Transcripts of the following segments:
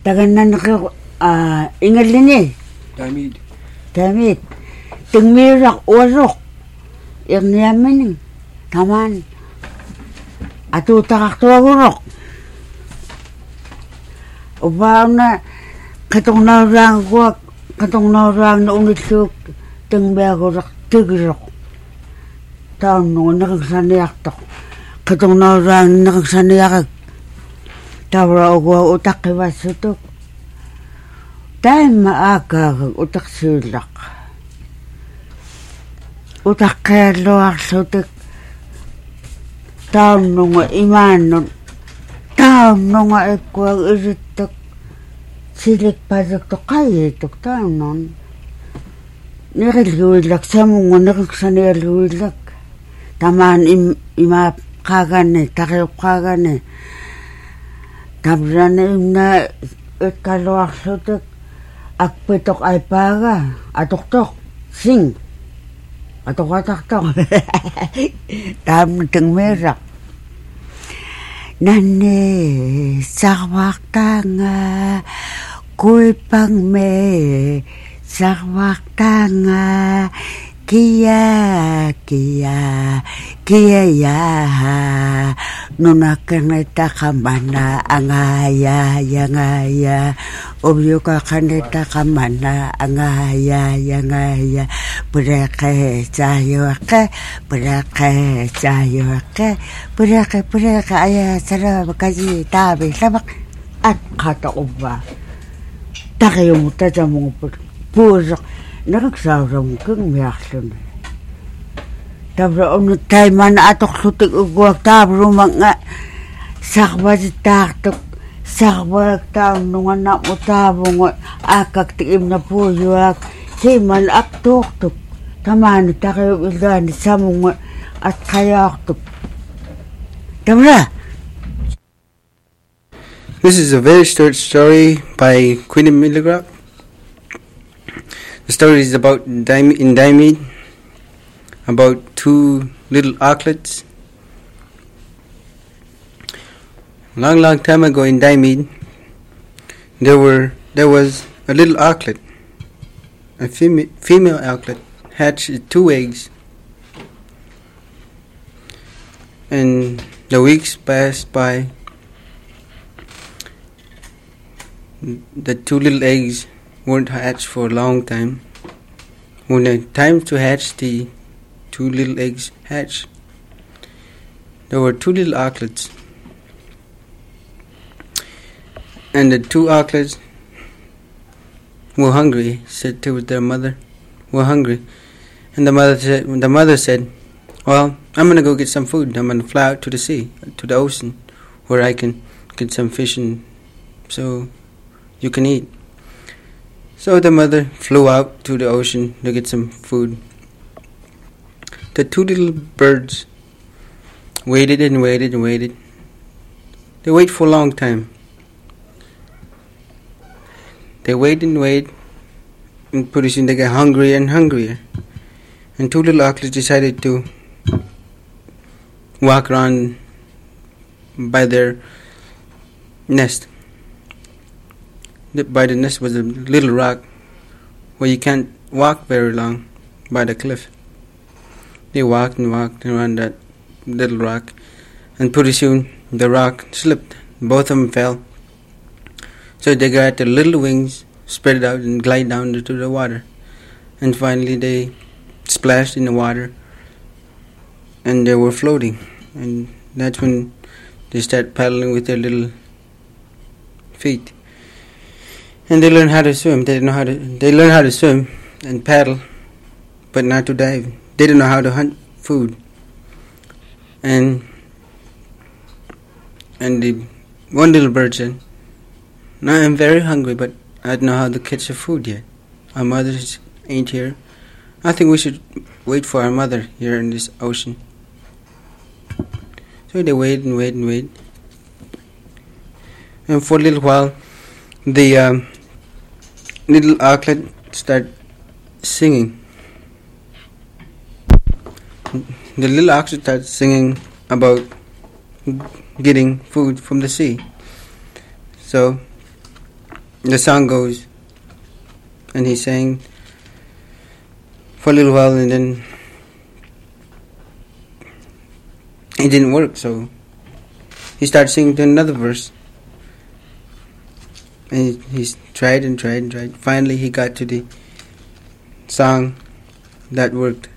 tagananaki ingalini tamid tingmirak uarok irniamini taman atutakaktuagurok ubauna katungnaurang na unitluk tingmiagurak tigirok taon nung nakagsaniaktok katungnaurang nakagsaniakak tawra ugwa utakiwasutok tayo maagag utaksilak utakkeloak sutik taon nung imanon taon nung ikwag iritok silik padak to kaya itok taon nun nirilhuilak samungo nakagsanilhuilak taman ima kagane takip kagane tabrana imna itkaloak sutik akpitok ay paga atok sing atok tam tingmerak nane sakwak tanga kuy pang me sakwak tanga kia ya nunakaneta kamana angaya obyo ka kaneta kamana angaya breke chayo aya sara bakaji tabe sabak at kata ubba takayo mutaja mo puro nagsasaw kung miyaklon tabro tay man atok sutik ugwag tabro mga sakbad taktok sakbad taon nung anak mo tabong akak tikim na puyo siman aktok taman takayo ildan samong at kayaktok tabra. This is a very short story by Queen Milligrap. The story is about in Diamid, about two little auklets. Long time ago in Diamid, there was a little auklet, a female auklet, hatched 2 eggs, and the weeks passed by. The 2 little eggs weren't hatched for a long time. When the time to hatch the 2 little eggs hatched, there were 2 little auklets, and the 2 auklets were hungry. Said to their mother, "We're hungry," and the mother said, "Well, I'm gonna go get some food. I'm gonna fly out to the sea, to the ocean, where I can get some fish and so you can eat." So the mother flew out to the ocean to get some food. The 2 little birds waited and waited and waited. They wait for a long time. They wait and wait, and pretty soon they get hungrier and hungrier. And 2 little auklets decided to walk around by their nest. By the nest was a little rock where you can't walk very long by the cliff. They walked and walked around that little rock, and pretty soon the rock slipped. Both of them fell. So they got their little wings spread out and glide down into the water. And finally they splashed in the water and they were floating. And that's when they start paddling with their little feet. And they learn how to swim. They learn how to swim and paddle, but not to dive. They don't know how to hunt food. And the one little bird said, "Now I'm very hungry, but I don't know how to catch the food yet. Our mothers ain't here. I think we should wait for our mother here in this ocean." So they wait and wait and wait. And for a little while, the little auklet start singing. The little auklet starts singing about getting food from the sea. So the song goes, and he sang for a little while, and then it didn't work, so he started singing to another verse. And he tried and tried and tried. Finally, he got to the song that worked.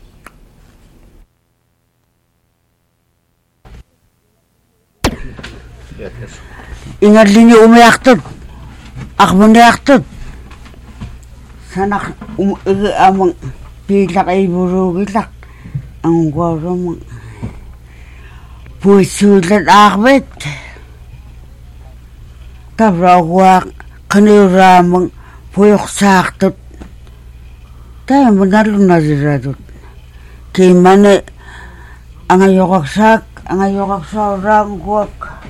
Ingat linyo umiaktod. Akmo niaktod. Sanak amang pilak ay burugilak. Ang gwarong pusulat akbet. Tabrawak kaniramang puyok saktod. Tayo manalo na ziradot. Kimane ang ayokak sa rangwak.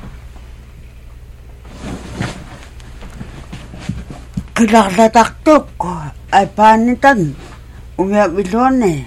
Kilaktataktok ay panitan. Umiyabilon eh.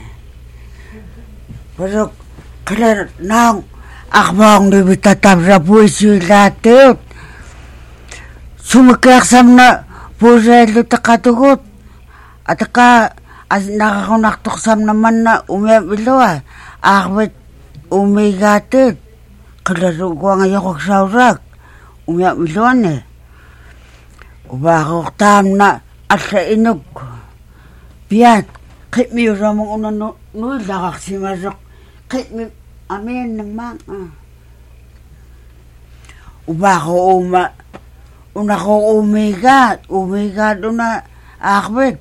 Pero kailan nang akbang nibitatab sa puso lahat. Sumikiaksam na pusay takatugot. At nakakunaktoksam naman na umiyabilo ah. Akbet umigatit. Kalaro ko ang ayokok sa urak. Umiyabilon eh. Ubakok tam na at sa inog. Piyat, kahit may ramong unang nulakak si Masok. Kahit may amin ng mga. Ubako una ko umigat una akbet.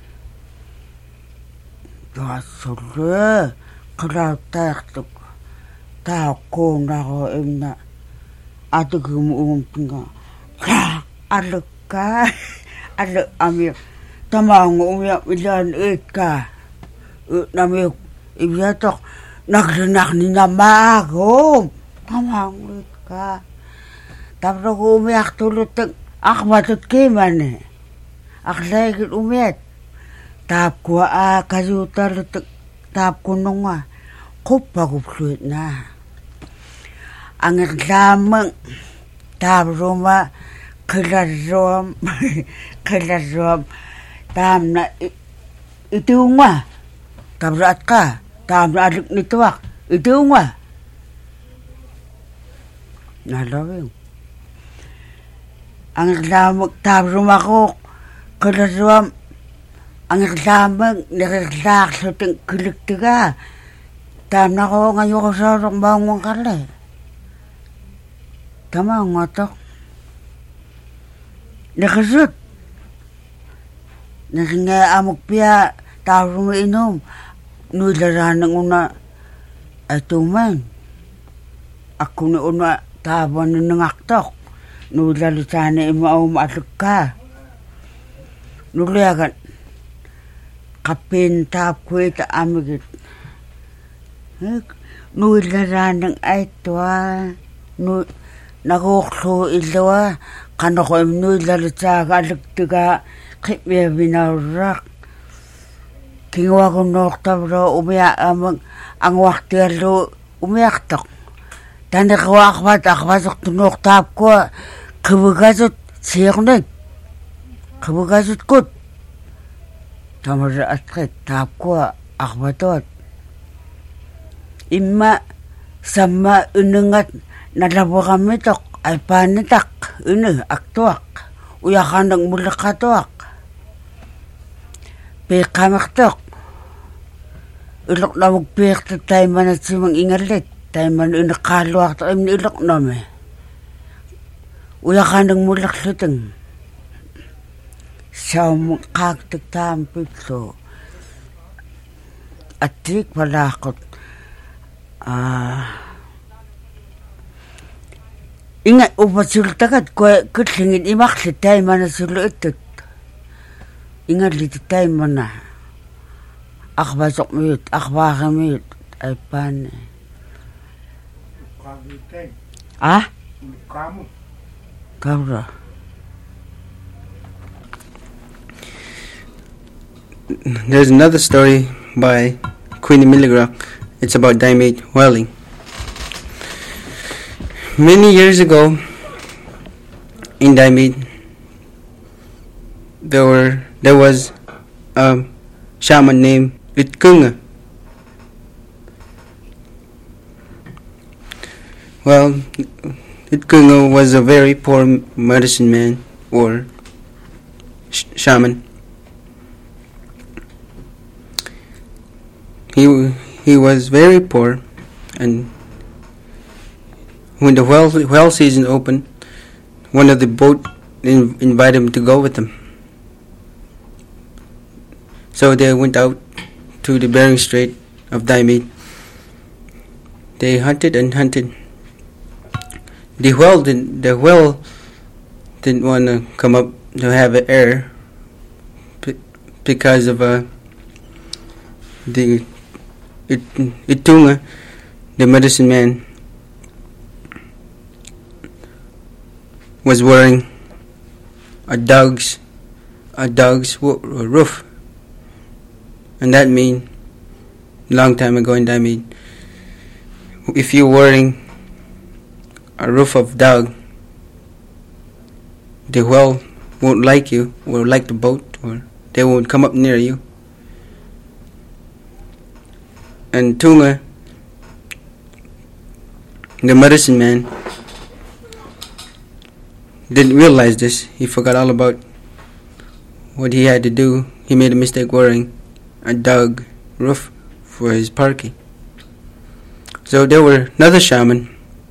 Dasule, kalaw taktok. Tao ko na ko na ato gumuumping ka. Alok ka, alok amir. Tamang umiyak ilan ka. Namiyok ibiyatok. Nagrinak ni na magom. Tamang ka. Tapos ko umiyak tulot ng akmatot kiman eh. Aklayagin umiyak. Tap ko kayutar tap ko nung kupagupsuit na. Ang lamang tap roma kalarom tam na ito nga. Tapos ka. Tam na alik nito ito nga. Nalawin. Ang lamang tabrom ako, kalaswam, ang lamang nakaklak sa kiliktiga. Tam na ko ngayon ko sa bangong kala. Tama nga to. Nakasut. Nasinga amok piya, tabrom inom. Nuilaran ng una ay tuman. Ako na una taban ng aktok. Nulalo sana maatlog ka. Nulayagan. Kapin tap ko ita amigit. Nularan ng aitwa. Nakuklo ilawa. Kano ko nulalo sa kalagtiga. Kaya may binaurak. Kingawa ko noktabro. Umiyak ang wakti alo. Umiyaktok. Tanda ko akwatok tunok tap ko. Kabagazot siyaknag. Kabagazot kot. Tamara atret tap ko akwatot. Ima sama unengat nalabo kami tok ay panitak aktuak. Uyakan ng mulakatuak. Pekamak tok. Ilok na magpek tayo man at simang ingalit. Tayo man inakaluak tayo ilok namin. Uyakan ng mulak lutang. Sa kagtag tampit so. Atrik palakot. Ingat upasultakat ko kutlingin imaklit tayo man na sulutot. Ingat lito tayo man na. Akbasok miyot, akbaka miyot. Ay pan. Ah? Kamu. Kabra. There's another story by Queen Miligra. It's about Daimate Welling. Many years ago in Daimate, there was a shaman named Itkunga. Well, Itkunga was a very poor medicine man or shaman. He was very poor, and when the well season opened, one of the boat invited him to go with them. So they went out to the Bering Strait of Diomede. They hunted and hunted. The whale didn't want to come up to have air because of the Itunga, the medicine man, was wearing a dog's roof, and that mean long time ago in Diomede, if you're wearing a roof of dog, the whale won't like you or like the boat, or they won't come up near you. And Tunga, the medicine man, didn't realize this. He forgot all about what he had to do. He made a mistake wearing a dog roof for his parky. So there were another shaman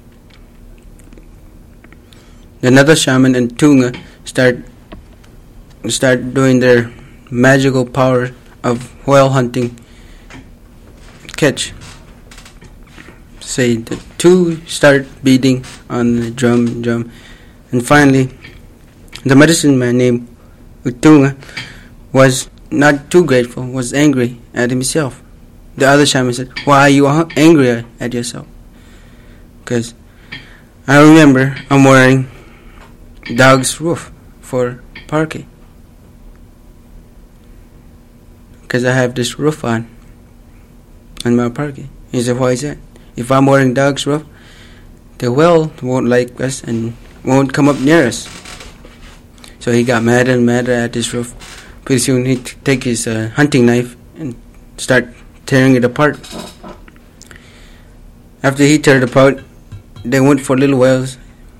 and Tunga start doing their magical power of whale hunting catch. Say the two start beating on the drum, and finally the medicine man named Utunga was not too grateful, was angry at himself. The other shaman said, "Why are you angry at yourself?" Because I remember I'm wearing dog's roof for parky. Because I have this roof on my parky. He said, "Why is that? If I'm wearing dog's roof, the whale won't like us and won't come up near us." So he got madder and madder at this roof. Pretty soon he'd take his hunting knife and start tearing it apart. After he tore it apart, they went for little whales.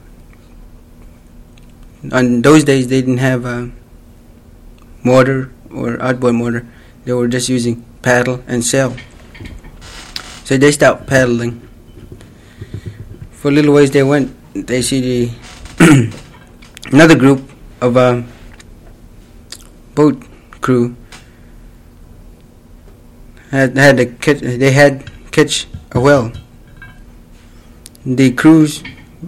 On those days, they didn't have motor or outboard motor. They were just using paddle and sail. So they stopped paddling. For a little ways they went. They see the another group of boat crew had catch a whale. The crew's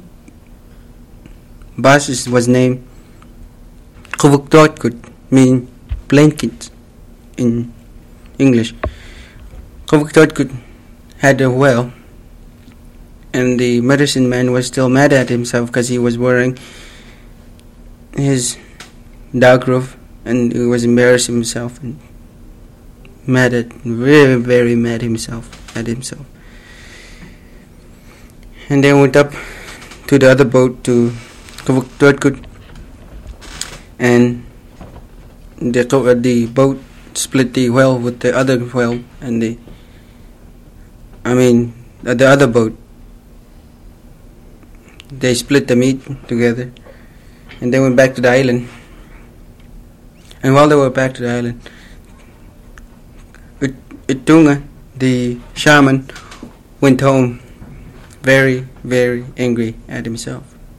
boss was named Kuvuktotkut, meaning blanket in English. Kuvuktotkut had a whale, and the medicine man was still mad at himself because he was wearing his dog roof, and he was embarrassing himself and very, very mad at himself. And they went up to the other boat to Kuvuktotkut, and the boat split the whale with the other whale, and the other boat. They split the meat together, and they went back to the island. And while they were back to the island, Itunga, the shaman, went home very, very angry at himself.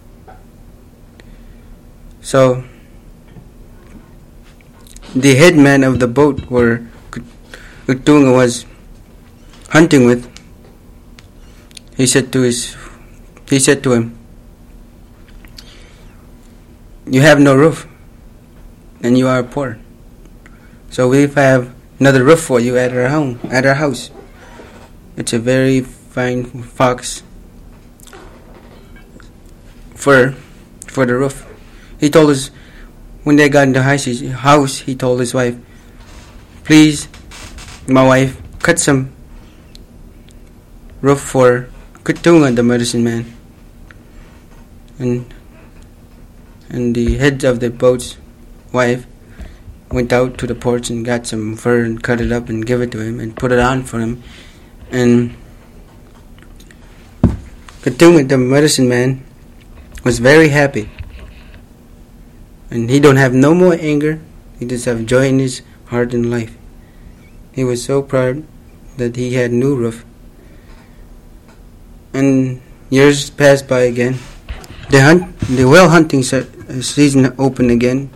So the head man of the boat where Utunga was hunting with, he said to him, "You have no roof, and you are poor. So we have another roof for you at our house. It's a very fine fox fur for the roof." He told us, when they got in the house, he told his wife, "Please, my wife, cut some roof for Kutunga, the medicine man." And the head of the boat's wife went out to the porch and got some fur and cut it up and give it to him and put it on for him. And Katunga, the medicine man, was very happy. And he don't have no more anger. He just have joy in his heart and life. He was so proud that he had new roof. And years passed by again. The whale hunting season opened again.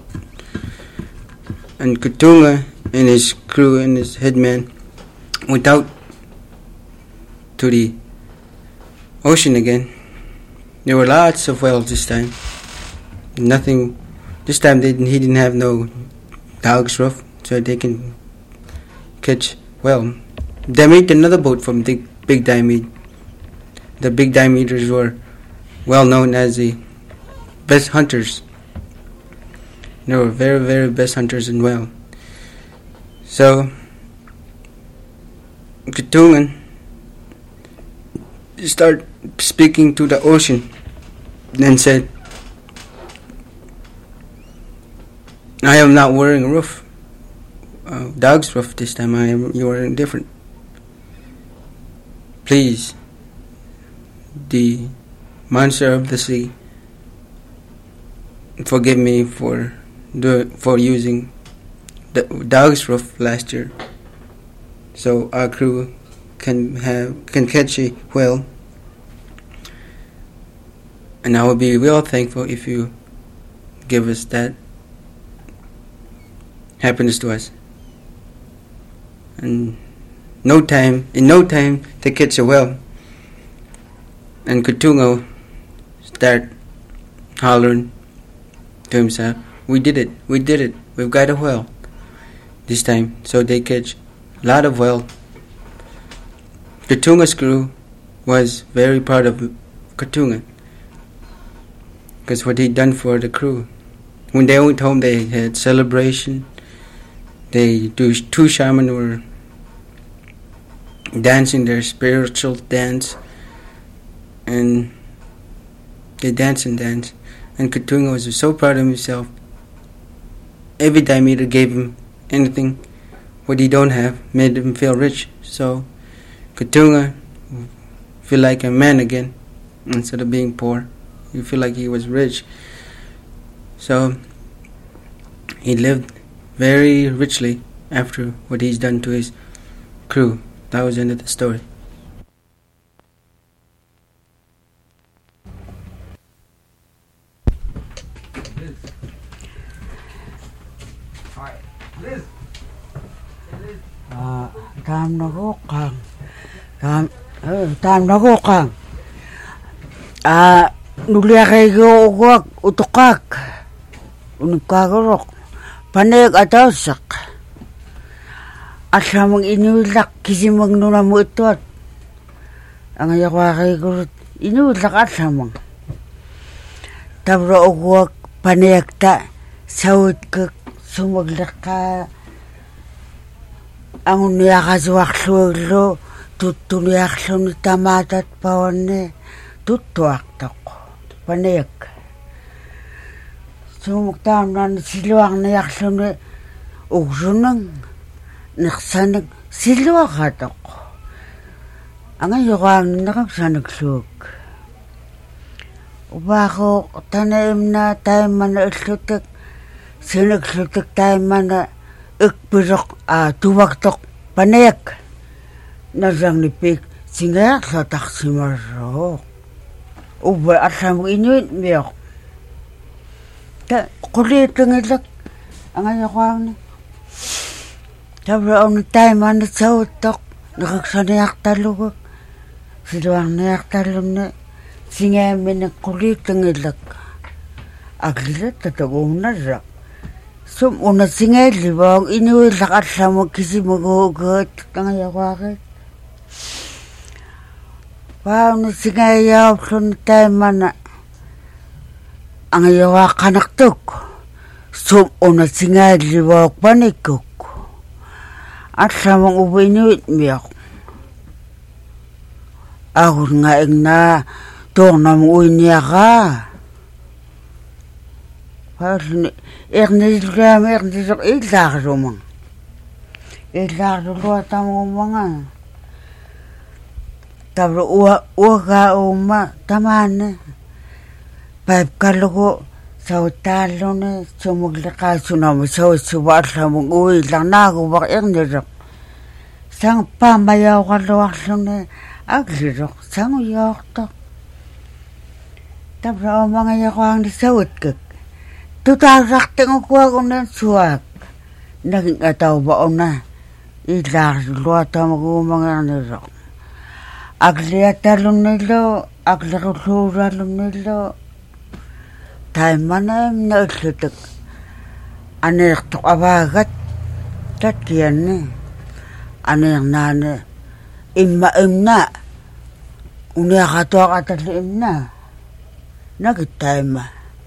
And Katunga and his crew and his headman went out to the ocean again. There were lots of whales this time. Nothing. This time he didn't have no dog's roof, so they can catch whale. They made another boat from the Big Diomede. The Big Diomeders were well known as the best hunters. They were very, very best hunters in whale. So Katunga started speaking to the ocean and said, I am not wearing a roof, dog's roof this time. You are different. Please, the monster of the sea, forgive me for using the dog's roof last year, so our crew can catch a whale. And I will be real thankful if you give us that happiness to us. And in no time to catch a whale. And Katunga start hollering to himself, we did it, we've got a whale this time. So they catch a lot of whale. Katunga's crew was very proud of Katunga, because what he'd done for the crew. When they went home, they had celebration. Two shaman were dancing their spiritual dance, and they danced. And Katunga was so proud of himself. Every Diomede gave him anything what he don't have, made him feel rich. So Katunga feel like a man again instead of being poor. You feel like he was rich. So he lived very richly after what he's done to his crew. That was the end of the story. Tam nagokang. Nuliakay uwag utukak. Unukagorok. Paneg atausak. Asamang inuilak kisimang nunamu ituat. Ang ayakwakay gurut. Inuilak asamang. Tabra uwag paneg ta. Sawit kak sumaglak ka. Ang uniyakaswak suwaglo. Tutuniak sa nitamatat pawane. Tutuak tako. Paneg. Sumuktam na siluang na yaksan na ugsunang naksanag siluang katak. Ang ayokang nakaksanag suk. Ubako tanaim na tayo man na islutak. Sinagsutak tayo man na ikpirok tuwagtok paneg. Nasang nipik singayak sa taksimarok. Uba asam inuit miyok. Kulit ang ilak. Ang ayakwang na. Sabra ang tayo man na sa utok. Nakaksanayak talugag. Siluang nayak talum na. Singayamin ang kulit ang ilak. Agilat tatagong narak. Una singay libang inuilak at sa magkisi mag-ugot. Ang ayakwang. Paano singayaw sa tayo man na. Ang ayawa kanaktok. Una singay libang panikok. At sa mga ubinuit miyak. Ako nga na doon na mga niya ka. Paulni ernilram ernilram illarumang. Illarulua tamumanga. Tabro uga uma tamane. Paip kalugo sautalone sumuglaka sunam suwarlamung ui lang nagu bak ernilram. Sang pamayaw kaluwaklone aglirok sang uyokto. Tabro mga yakwang di sawit kak. Tutarak tingo kuwa kunan suwak. Naging ataw ba o na. Ilar luwata mga nirok. Agliatalong nilo. Aglarusuralong nilo. Tayo manayam na utlutok. Anak tok abagat. Tatkiyan ni. Anak nana. Imma imna. Unya katuwa katatli imna. Nagitayma.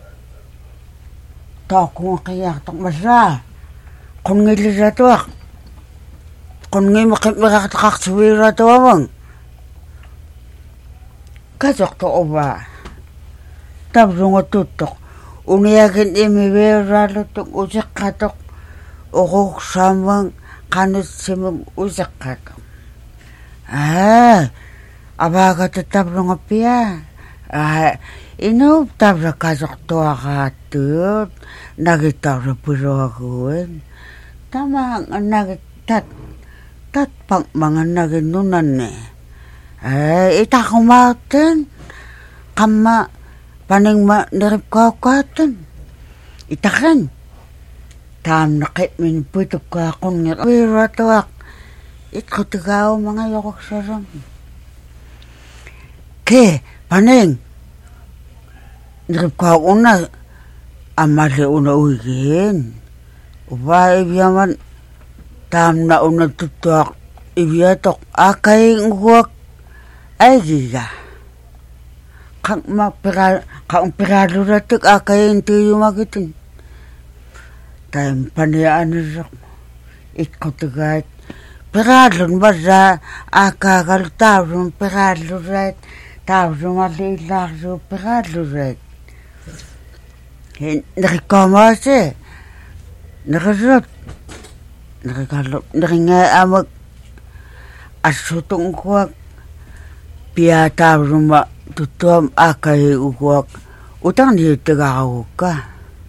Takong kayak tak masra. Kung ngiliratuak. Kung makakaksuwiratawang. Katok to oba. Tabrong tutok. Uniyakin imiwira lutok usak katok. Ukok samang kanut simang usak katok. Abaga tabrong apia. Ino tabra kasok toa katut, nagitabra piraguin. Tama ang nagitat pang mga naginunan itakumatin, kama paning nirip kakatan. Itakan, tam nakit miniputok ka akong niratuak. Itkutigaw mga yokok sarang. Paning, nirip ka una, amali una uigin. Uba ibiyaman, tam na una tutuak, ibiyatok, akay nguwak, ay giga. Kang piralo ratik, akay hindi yumagitin. Tayong paniyaan nirok, itkutigat. Piralon ba sa akakal tawon, piralo rat, tawon malilag sa piralo rat. Nakikamasi, nakasot, nakingaamag, asutong kuwak, piyataw ruma, tutuam akay ukuwak, utang niyo tagaw ka.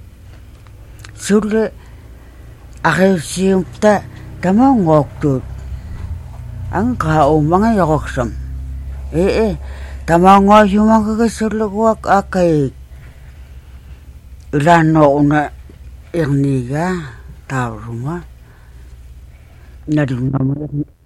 Suli, akay siyumta, tamang waktut, ang kao mga yakoksam. Tamang nga yung mga kasulagwak akay, Ilano una irniga, tawruma, narin naman